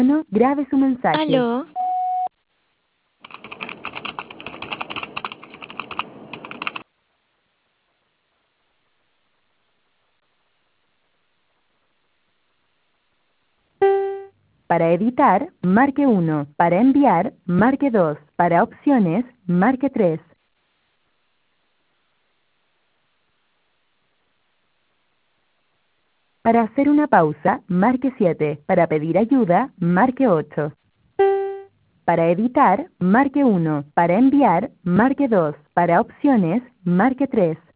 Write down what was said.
Grabe su mensaje. Aló, Para editar, marque 1. Para enviar, marque 2. Para opciones, marque 3. Para hacer una pausa, marque 7. Para pedir ayuda, marque 8. Para editar, marque 1. Para enviar, marque 2. Para opciones, marque 3.